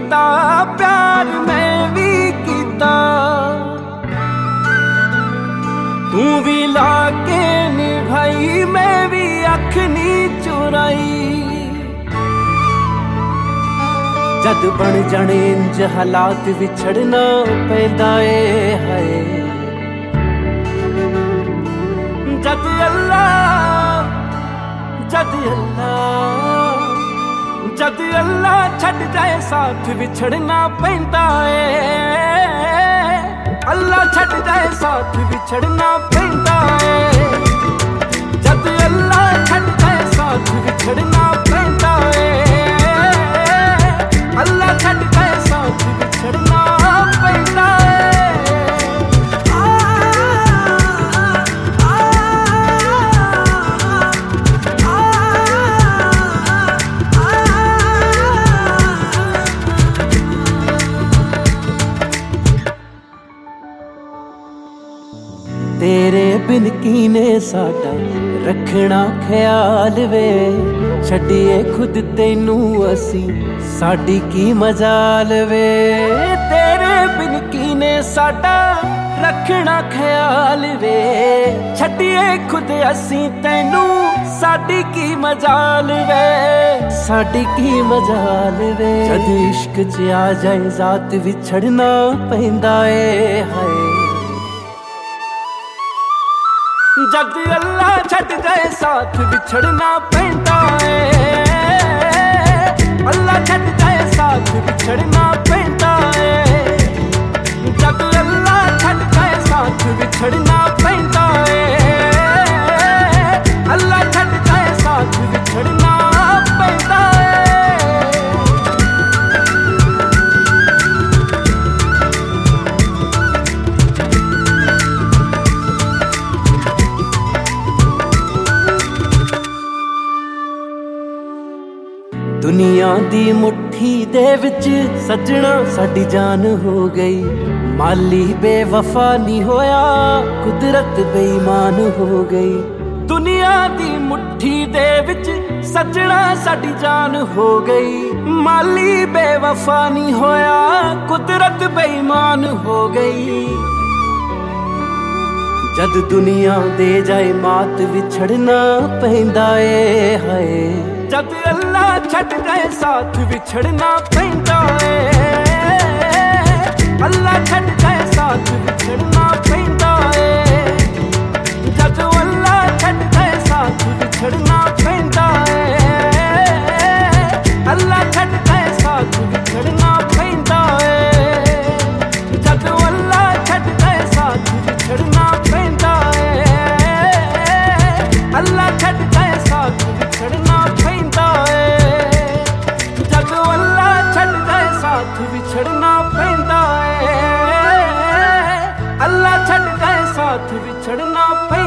कीता प्यार मैं भी कीता, तू भी लाके निभाई मैं भी अख नी चुराई। जद बन जाने इंज हालात विछड़ना पैंदा ए हाय। जद अल्लाह छड़ जाए साथ विछड़ना पैंदा ए। अल्लाह छड़ जाए साथ विछड़ना पैंदा ए। जद अल्लाह छड़ जाए साथ विछड़ना पैंदा ए। अल्लाह छड़ जाए साथ विछड़ना पैंदा ए। तेरे बिन कीने साडा रखना ख्याल वे, छड्डिए खुद तेनू असी साडी की मजाल वे। तेरे बिन कीने साडा रखना ख्याल वे, छड्डिए खुद असी तेनू साडी की मजाल वे। साडी की मजाल वे। जद इश्क च आ जाए जात विछड़ना पैंदा ए हाय। जद अल्लाह छड़ जाए साथ विछड़ना पैंदा ए। अल्लाह छड़ जाए साथ विछड़ना पैंदा ए। जद अल्लाह छड़ जाए साथ विछड़ना पैंदा ए। अल्लाह छड़ जाए साथ विछड़ना पैंदा ए। दुनिया दी मुट्ठी दे विच सजना साडी जान हो गई। माली बेवफा नहीं होया कुदरत बेईमान हो गई। दुनिया दी मुट्ठी दे विच सजना साडी जान हो गई। माली बेवफा नहीं होया कुदरत बेईमान हो गई। जद दुनिया दे जाए मात विछड़ना पैंदा ए हाय। जद अल्लाह छड़ जाए साथ विछड़ना पैंदा ए। अल्लाह छड़ जाए साथ विछड़ना पैंदा ए। जद अल्लाह छड़ जाए साथ विछड़ना पैंदा ए। अल्लाह छड़ जाए साथ विछड़ना पैंदा ए। जद अल्लाह छड़ जाए साथ विछड़ना पैंदा ए। अल्लाह छड़ जाए साथ विछड़ना पैंदा ए। जद अल्लाह छड़ जाए साथ विछड़ना पैंदा ए। अल्लाह छड़ जाए साथ विछड़ना पैंदा।